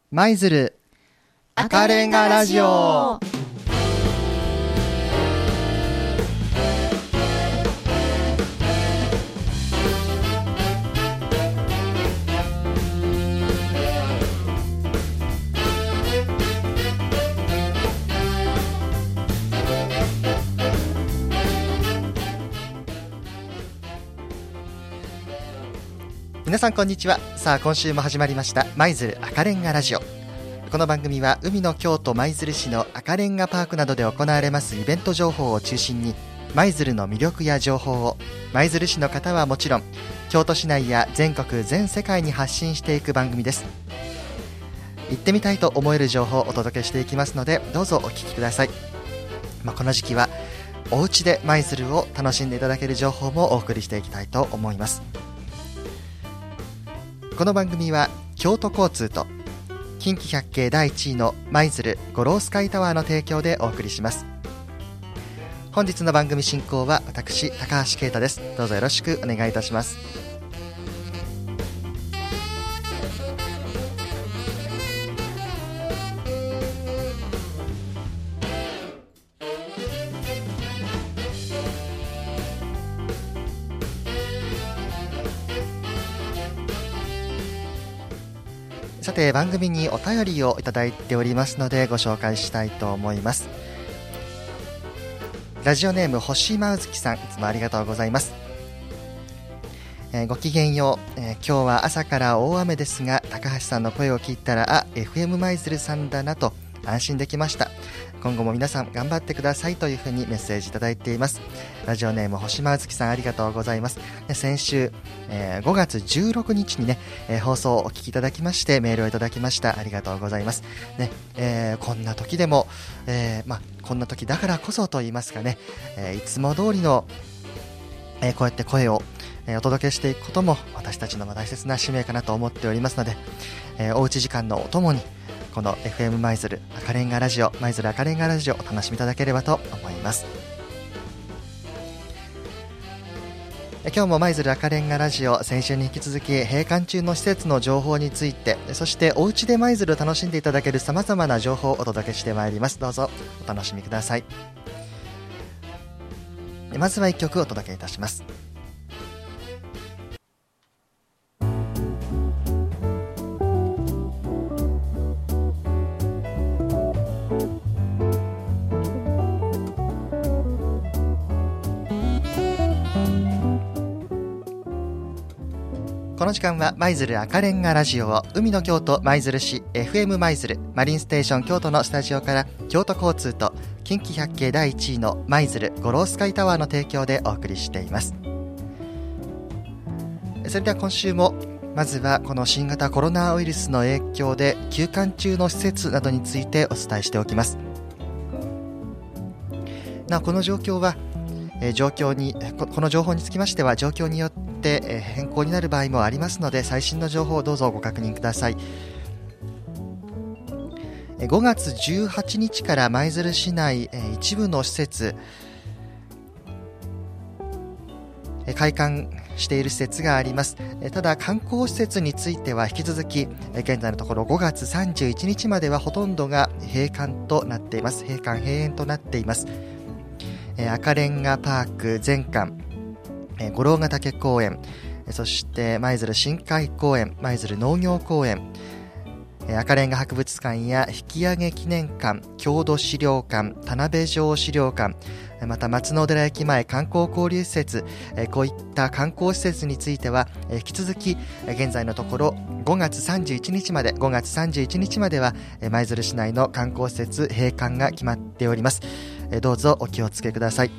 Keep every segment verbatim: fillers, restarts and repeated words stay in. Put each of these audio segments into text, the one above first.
舞鶴赤レンガラジオ。皆さんこんにちは。さあ今週も始まりました舞鶴赤レンガラジオ。この番組は海の京都舞鶴市の赤レンガパークなどで行われますイベント情報を中心に、舞鶴の魅力や情報を舞鶴市の方はもちろん京都市内や全国全世界に発信していく番組です。行ってみたいと思える情報をお届けしていきますので、どうぞお聞きください。まあ、この時期はお家で舞鶴を楽しんでいただける情報もお送りしていきたいと思います。この番組は京都交通と近畿百景だいいちいの舞鶴五郎スカイタワーの提供でお送りします。本日の番組進行は私高橋啓太です。どうぞよろしくお願いいたします。さて番組にお便りをいただいておりますのでご紹介したいと思います。ラジオネーム星マウズキさん、いつもありがとうございます。えー、ごきげんよう、えー、今日は朝から大雨ですが、高橋さんの声を聞いたらあ エフエム 舞鶴さんだなと安心できました。今後も皆さん頑張ってくださいというふうにメッセージいただいています。ラジオネーム星マウズキさん、ありがとうございます。先週、えー、ごがつじゅうろくにちにね、えー、放送をお聞きいただきましてメールをいただきました。ありがとうございます、ねえー、こんな時でも、えーま、こんな時だからこそと言いますかね、えー、いつも通りの、えー、こうやって声をえー、お届けしていくことも私たちの大切な使命かなと思っておりますので、えー、おうち時間のおともにこの エフエム 舞鶴赤レンガラジオ、舞鶴赤レンガラジオをお楽しみいただければと思います。えー、今日も舞鶴赤レンガラジオ、先週に引き続き閉館中の施設の情報について、そしておうちで舞鶴を楽しんでいただけるさまざまな情報をお届けしてまいります。どうぞお楽しみください。まずはいっきょくお届けいたします。この時間は舞鶴赤レンガラジオを海の京都舞鶴市 エフエム 舞鶴マリンステーション京都のスタジオから京都交通と近畿百景だいいちいの舞鶴五郎スカイタワーの提供でお送りしています。それでは今週もまずはこの新型コロナウイルスの影響で休館中の施設などについてお伝えしておきます。なおこの状況はえー、状況にこの情報につきましては状況によって、えー、変更になる場合もありますので、最新の情報をどうぞご確認ください。えー、ごがつじゅうはちにちから舞鶴市内、えー、一部の施設、えー、開館している施設があります。えー、ただ観光施設については引き続き、えー、現在のところごがつさんじゅういちにちまではほとんどが閉館となっています。閉館閉園となっています。赤レンガパーク全館、五郎ヶ岳公園、そして舞鶴深海公園、舞鶴農業公園、赤レンガ博物館や引き上げ記念館、郷土資料館、田辺城資料館、また松野寺駅前観光交流施設、こういった観光施設については引き続き現在のところごがつさんじゅういちにちまでごがつさんじゅういちにちまでは舞鶴市内の観光施設閉館が決まっております。どうぞお気をつけください。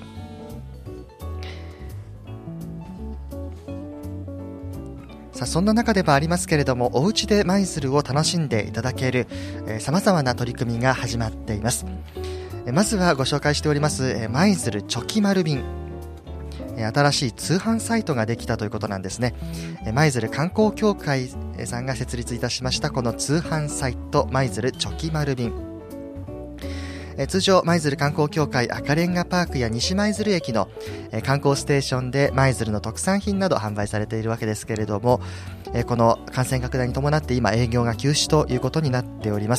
さあそんな中ではありますけれども、おうちで舞鶴を楽しんでいただけるさまざまな取り組みが始まっています。えまずはご紹介しております舞鶴チョキ丸便、新しい通販サイトができたということなんですね。舞鶴観光協会さんが設立いたしましたこの通販サイト舞鶴チョキ丸便、通常舞鶴観光協会赤レンガパークや西舞鶴駅の観光ステーションで舞鶴の特産品など販売されているわけですけれども、 えー、この感染拡大に伴って今営業が休止ということになっております。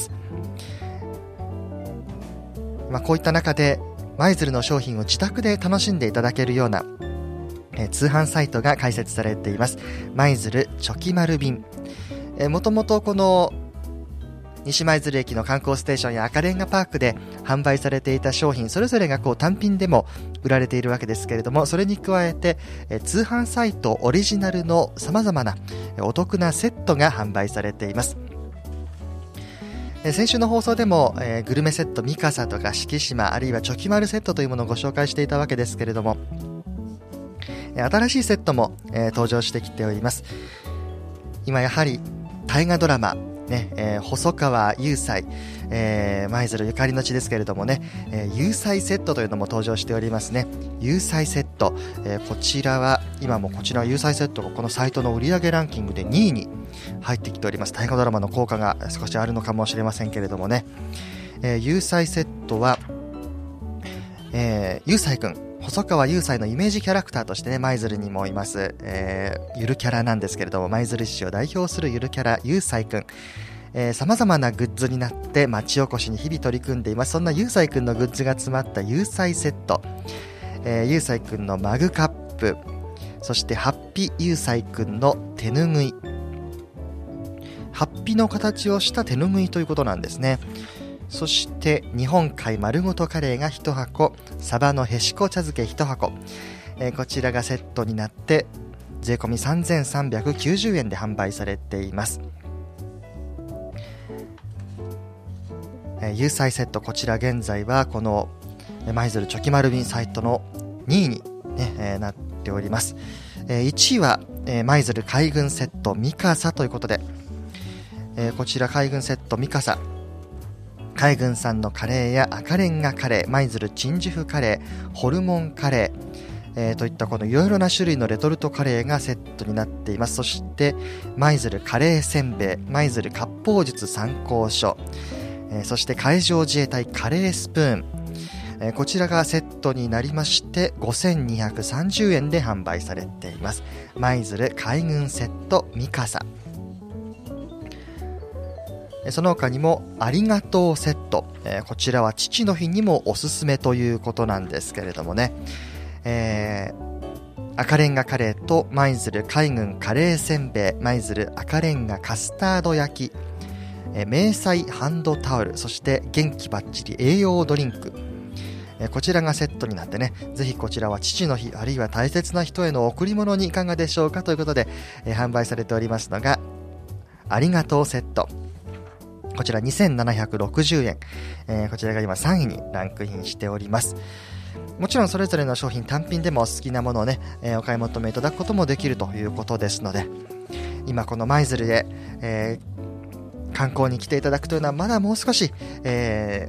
まあ、こういった中で舞鶴の商品を自宅で楽しんでいただけるような、えー、通販サイトが開設されています。舞鶴チョキマル便、えー、もともとこの西舞鶴駅の観光ステーションや赤レンガパークで販売されていた商品それぞれがこう単品でも売られているわけですけれども、それに加えてえ通販サイトオリジナルのさまざまなお得なセットが販売されています。え先週の放送でも、えー、グルメセットミカサとか四季島あるいはチョキマルセットというものをご紹介していたわけですけれども、新しいセットも、えー、登場してきております。今やはり大河ドラマねえー、細川雄斎、えー、舞鶴ゆかりの地ですけれどもね、えー、雄斎セットというのも登場しておりますね。雄斎セット、えー、こちらは今もこちら雄斎セットがこのサイトの売上ランキングでにいに入ってきております。大河ドラマの効果が少しあるのかもしれませんけれどもね、えー、雄斎セットは、えー、雄斎くん細川雄斎のイメージキャラクターとしてね舞鶴にもいます、えー、ゆるキャラなんですけれども、舞鶴市を代表するゆるキャラ雄斎くん、えー、様々なグッズになって町おこしに日々取り組んでいます。そんな雄斎くんのグッズが詰まった雄斎セット、えー、雄斎くんのマグカップ、そしてハッピ雄斎くんの手ぬぐい、ハッピの形をした手ぬぐいということなんですね。そして日本海丸ごとカレーがいち箱、サバのへしこ茶漬けいち箱、えー、こちらがセットになって税込みさんぜんさんびゃくきゅうじゅうえんで販売されています。えー、雄斎セット、こちら現在はこの舞鶴チョキマル便サイトのにいに、ねえー、なっております。えー、いちいは、えー、舞鶴海軍セットミカサということで、えー、こちら海軍セットミカサ、海軍産のカレーや赤レンガカレー、舞鶴鎮守府カレー、ホルモンカレー、えー、といったこのいろいろな種類のレトルトカレーがセットになっています。そして舞鶴カレーせんべい、舞鶴割烹術参考書、えー、そして海上自衛隊カレースプーン、えー、こちらがセットになりましてごせんにひゃくさんじゅうえんで販売されています。舞鶴海軍セットミカサ、その他にもありがとうセット、えー、こちらは父の日にもおすすめということなんですけれどもね、えー、赤レンガカレーと舞鶴海軍カレーせんべい、舞鶴赤レンガカスタード焼き、えー、明細ハンドタオル、そして元気バッチリ栄養ドリンク、えー、こちらがセットになってね、ぜひこちらは父の日あるいは大切な人への贈り物にいかがでしょうかということで、えー、販売されておりますのがありがとうセット、こちらにせんななひゃくろくじゅうえん、えー、こちらが今さんいにランクインしております。もちろんそれぞれの商品単品でもお好きなものをね、えー、お買い求めいただくこともできるということですので、今この舞鶴で、えー、観光に来ていただくというのはまだもう少し、え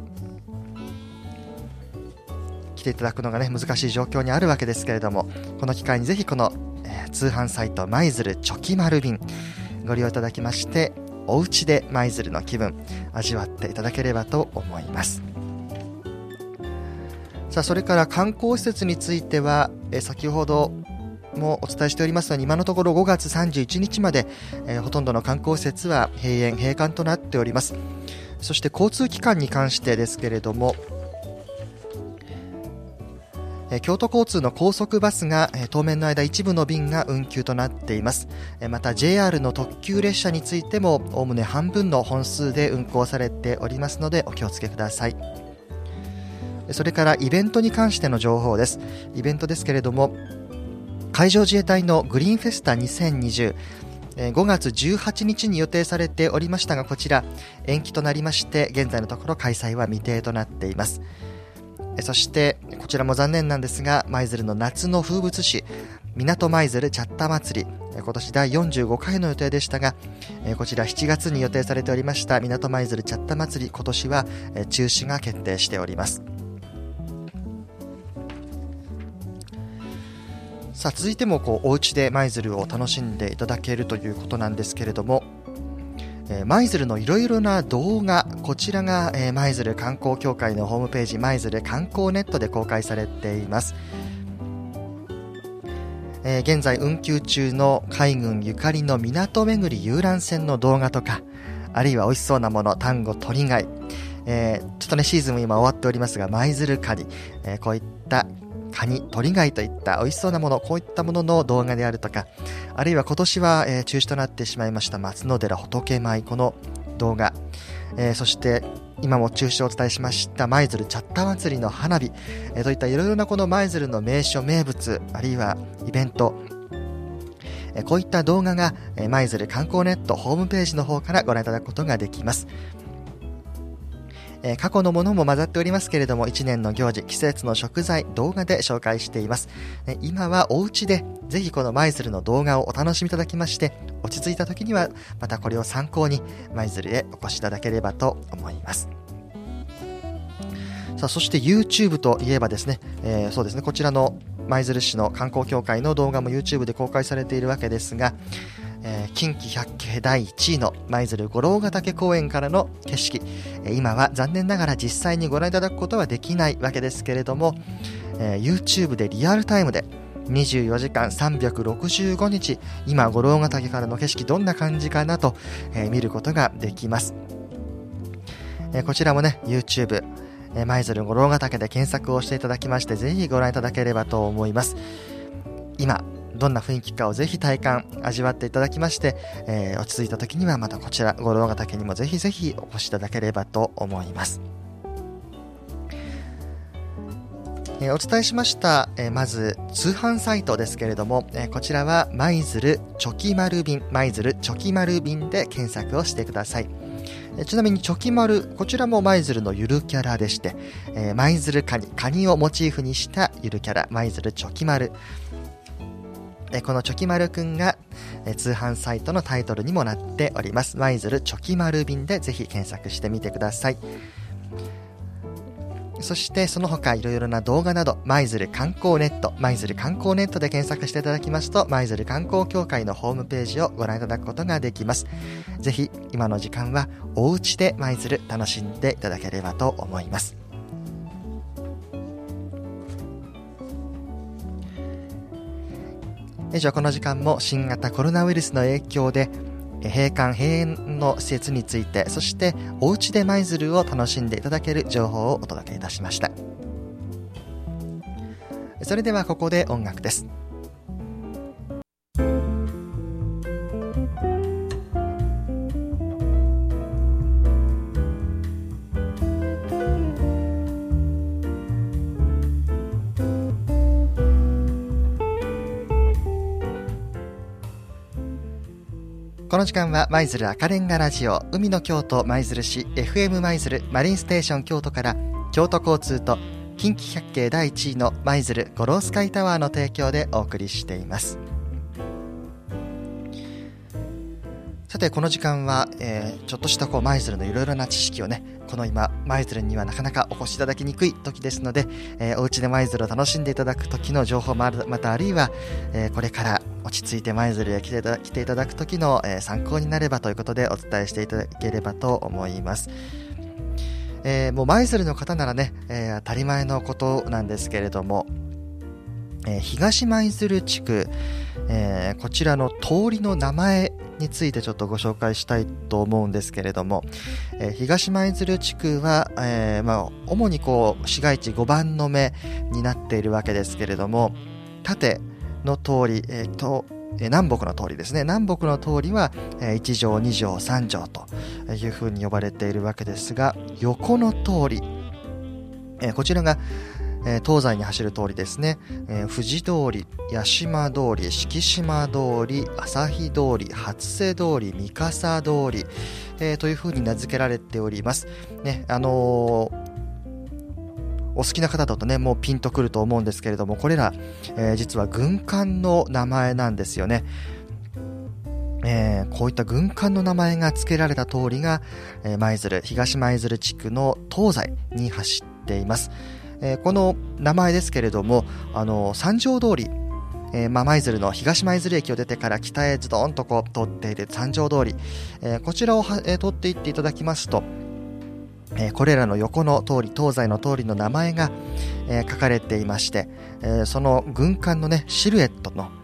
ー、来ていただくのがね難しい状況にあるわけですけれども、この機会にぜひこの、えー、通販サイト舞鶴チョキマル便ご利用いただきまして、お家で舞鶴の気分味わっていただければと思います。さあ、それから観光施設については、え先ほどもお伝えしておりますように、今のところごがつさんじゅういちにちまで、えー、ほとんどの観光施設は閉園閉館となっております。そして交通機関に関してですけれども、京都交通の高速バスが当面の間一部の便が運休となっています。また ジェイアール の特急列車についてもおおむね半分の本数で運行されておりますのでお気をつけください。それからイベントに関しての情報です。イベントですけれども、海上自衛隊のグリーンフェスタにせんにじゅう、ごがつじゅうはちにちに予定されておりましたが、こちら延期となりまして現在のところ開催は未定となっています。そしてこちらも残念なんですが、舞鶴の夏の風物詩港舞鶴チャッタ祭り、今年だいよんじゅうごかいの予定でしたが、こちらしちがつに予定されておりました港舞鶴チャッタ祭り、今年は中止が決定しております。さあ、続いてもこうお家で舞鶴を楽しんでいただけるということなんですけれども、舞鶴のいろいろな動画、こちらが舞鶴観光協会のホームページ舞鶴観光ネットで公開されています。 えー、現在運休中の海軍ゆかりの港巡り遊覧船の動画とか、あるいは美味しそうなもの、タンゴ、鳥貝、えー、ちょっとねシーズンも今終わっておりますが、舞鶴カニ、えー、こういったカニ、鳥貝といった美味しそうなもの、こういったものの動画であるとか、あるいは今年は、えー、中止となってしまいました松野寺仏舞、この動画、えー、そして今も中止をお伝えしました舞鶴チャッタ祭りの花火、えー、といったいろいろなこの舞鶴の名所名物、あるいはイベント、えー、こういった動画が舞鶴観光ネットホームページの方からご覧いただくことができます。えー、過去のものも混ざっておりますけれども、いちねんの行事、季節の食材、動画で紹介しています。えー、今はお家でぜひこの舞鶴の動画をお楽しみいただきまして、落ち着いた時にはまたこれを参考に舞鶴へお越しいただければと思います。さあ、そして YouTube といえばですね、えー、そうですね、こちらの舞鶴市の観光協会の動画も YouTube で公開されているわけですが、えー、近畿百景だいいちいの舞鶴五郎ヶ岳公園からの景色、えー、今は残念ながら実際にご覧いただくことはできないわけですけれども、えー、YouTube でリアルタイムでにじゅうよじかんさんびゃくろくじゅうごにち、今五郎ヶ岳からの景色どんな感じかなと、えー、見ることができます。えー、こちらもね YouTube、えー、舞鶴五郎ヶ岳で検索をしていただきまして、ぜひご覧いただければと思います。今どんな雰囲気かをぜひ体感味わっていただきまして、えー、落ち着いた時にはまたこちら五郎ヶ岳にもぜひぜひお越しいただければと思います。えー、お伝えしました、えー、まず通販サイトですけれども、えー、こちらは舞鶴チョキ丸便、舞鶴チョキ丸便で検索をしてください。えー、ちなみにチョキ丸、こちらも舞鶴のゆるキャラでして、えー、舞鶴カニ、カニをモチーフにしたゆるキャラ、舞鶴チョキ丸、このチョキ丸くんが通販サイトのタイトルにもなっております。舞鶴チョキ丸便でぜひ検索してみてください。そしてその他いろいろな動画など、舞鶴観光ネット、舞鶴観光ネットで検索していただきますと、舞鶴観光協会のホームページをご覧いただくことができます。ぜひ今の時間はお家で舞鶴楽しんでいただければと思います。以上、この時間も新型コロナウイルスの影響で閉館閉園の施設について、そしておうちで舞鶴を楽しんでいただける情報をお届けいたしました。それではここで音楽です。この時間は舞鶴赤レンガラジオ、海の京都舞鶴市 エフエム 舞鶴マリンステーション京都から京都交通と近畿百景だいいちいの舞鶴五郎スカイタワーの提供でお送りしています。さて、この時間は、えー、ちょっとしたこう舞鶴のいろいろな知識をね、この今舞鶴にはなかなかお越しいただきにくい時ですので、えー、お家で舞鶴を楽しんでいただく時の情報もある、またあるいは、えー、これから落ち着いて舞鶴へ来ていただ、来ていただく時の、えー、参考になればということでお伝えしていただければと思います。えー、もう舞鶴の方ならね、えー、当たり前のことなんですけれども、えー、東舞鶴地区、えー、こちらの通りの名前についてちょっとご紹介したいと思うんですけれども、えー、東舞鶴地区は、えーまあ、主にこう市街地ごばんの目になっているわけですけれども、縦の通り、えー、と南北の通りですね、南北の通りは、えー、いち条に条さん条というふうに呼ばれているわけですが、横の通り、えー、こちらがえー、東西に走る通りですね、えー、富士通り、八島通り、敷島通り、旭通り、初瀬通り、三笠通り、えー、というふうに名付けられております、ね。あのー、お好きな方だとね、もうピンとくると思うんですけれども、これら、えー、実は軍艦の名前なんですよね。えー、こういった軍艦の名前が付けられた通りが、えー、舞鶴、東舞鶴地区の東西に走っています。えー、この名前ですけれども、あの三条通り、えーまあ、舞鶴の東舞鶴駅を出てから北へズドンとこう通っている三条通り、えー、こちらを、えー、通っていっていただきますと、えー、これらの横の通り、東西の通りの名前が、えー、書かれていまして、えー、その軍艦のねシルエットの、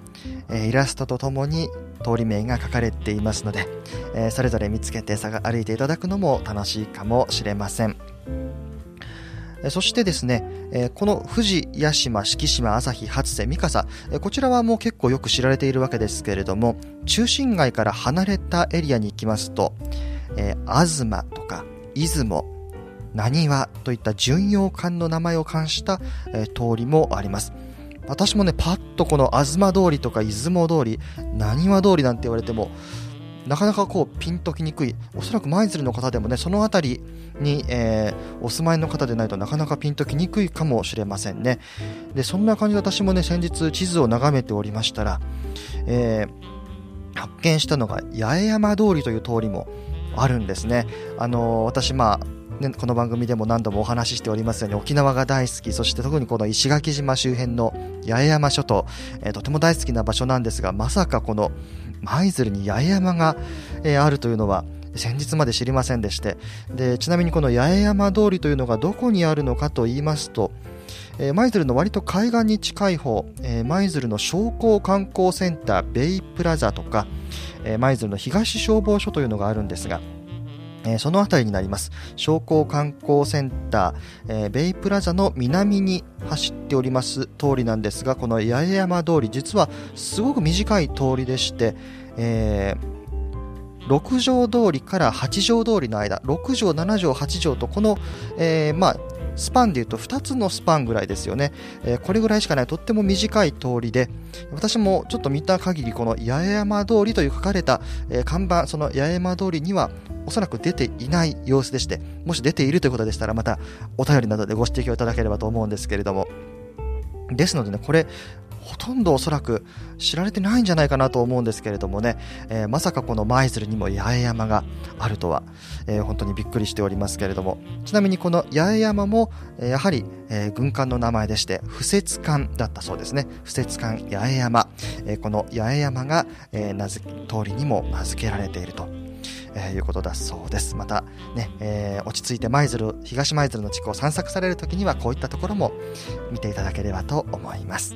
えー、イラストとともに通り名が書かれていますので、えー、それぞれ見つけて歩いていただくのも楽しいかもしれません。そしてですね、この富士、屋島、四季島、旭、初瀬、三笠、こちらはもう結構よく知られているわけですけれども、中心街から離れたエリアに行きますと、東とか出雲、浪速といった巡洋艦の名前を冠した通りもあります。私もね、パッとこの東通りとか出雲通り、浪速通りなんて言われてもなかなかこうピンときにくい。おそらく舞鶴の方でもね、そのあたりに、えー、お住まいの方でないとなかなかピンときにくいかもしれませんね。で、そんな感じで私もね、先日地図を眺めておりましたら、えー、発見したのが八重山通りという通りもあるんですね。あのー、私まあね、この番組でも何度もお話ししておりますように沖縄が大好き、そして特にこの石垣島周辺の八重山諸島、えー、とても大好きな場所なんですが、まさかこの舞鶴に八重山が、えー、あるというのは先日まで知りませんでして、でちなみにこの八重山通りというのがどこにあるのかと言いますと、えー、舞鶴の割と海岸に近い方、えー、舞鶴の商工観光センターベイプラザとか、えー、舞鶴の東消防署というのがあるんですが、えー、そのあたりになります。商工観光センター、えー、ベイプラザの南に走っております通りなんですが、この八重山通り、実はすごく短い通りでして、えー、ろく条通りからはち条通りの間、ろく条、なな条、はち条とこの、えー、まあスパンでいうとふたつのスパンぐらいですよね、えー、これぐらいしかないとっても短い通りで、私もちょっと見た限りこの八重山通りという書かれた、えー、看板、その八重山通りにはおそらく出ていない様子でして、もし出ているということでしたらまたお便りなどでご指摘をいただければと思うんですけれども、ですのでね、これほとんどおそらく知られてないんじゃないかなと思うんですけれどもね、えー、まさかこの舞鶴にも八重山があるとは、えー、本当にびっくりしておりますけれども、ちなみにこの八重山も、えー、やはり、えー、軍艦の名前でして不設艦だったそうですね。不設艦八重山、えー、この八重山が、えー、名付通りにも名付けられているとえー、いうことだそうです。またね、えー、落ち着いて舞鶴、東舞鶴の地区を散策されるときにはこういったところも見ていただければと思います。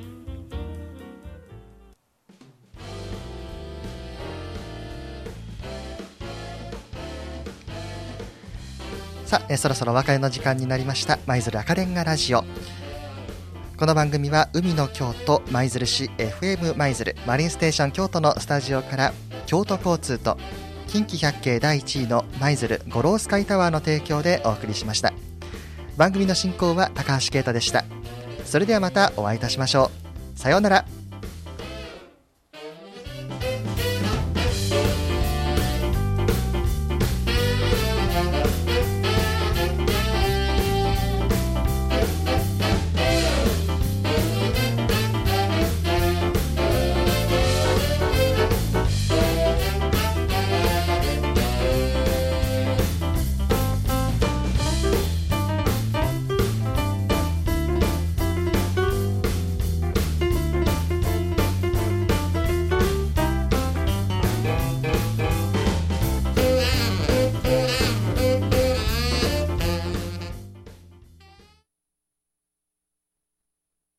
さあ、えー、そろそろお別れの時間になりました。舞鶴赤レンガラジオ、この番組は海の京都舞鶴市 エフエム 舞鶴マリンステーション京都のスタジオから京都交通と近畿百景だいいちいの舞鶴五郎スカイタワーの提供でお送りしました。番組の進行は高橋啓太でした。それではまたお会いいたしましょう。さようなら。